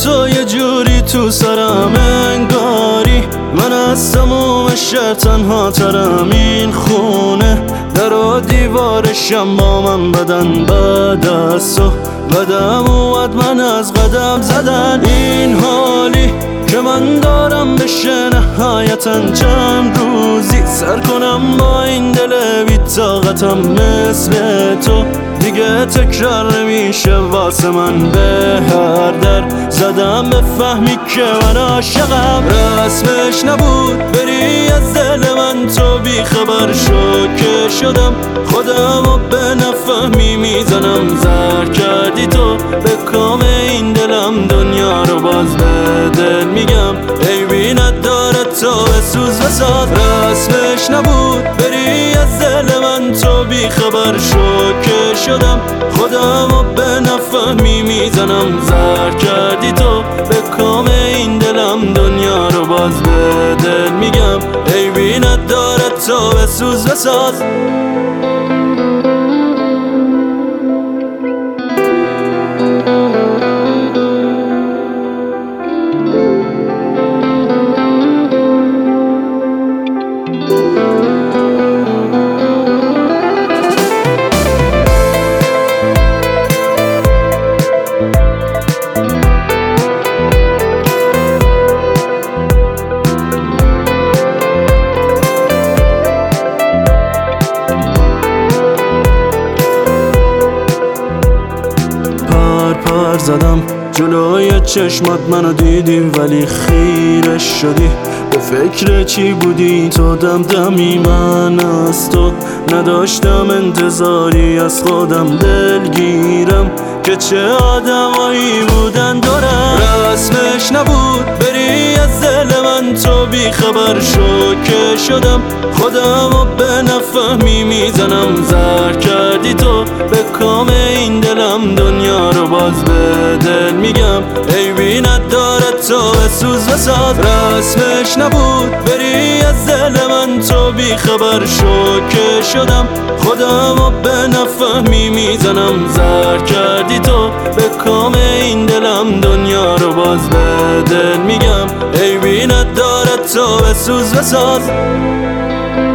تو یه جوری تو سرم انگاری من از تموم شهر تنها ترم. این خونه در و دیوارشم با من بدن بد است و بدم اومد من از قدم زدن. این حالی که من دارم بشه نهایتا چند روزی سر کنم با این دل بی طاقتم مثل تو دیگه تکرار نمیشه واسه من. به هر در زدم بفهمی که من عاشقم. رسمش نبود بری از دل من تو بی خبر شو که شدم خودم و به نفهمی میزنم. زهر کردی تو به کام این دلم دنیا رو باز به دل میگم عیبی نداره تو بسوز بساز. رسمش نبود بری از دل من تو بی خبر شو که شدم خودم و به نفهمی میزنم. زهر کردی تو به کام این دلم دنیا رو باز به دل میگم عیبی نداره تو بسوز بساز. پر زدم جلوی چشمات منو دیدیم ولی خیرش شدی. به فکر چی بودی تو دمدمی من از تو نداشتم انتظاری از خودم دلگیرم که چه آدمایی بودن دورم. رسمش نبود بری از دل من تو بی خبر شو که شدم خودم و به نفهمی میزنم. زهر کردی تو به کام این دلم دنیا رو باز به دل میگم عیبی نداره تو بسوز بساز. رسمش نبود بری از دل من تو بی خبر شو که شدم خودم و به نفهمی میزنم. زهر کردی تو به کام این دلم دنیا رو باز به دل میگم عیبی نداره تو بسوز بساز.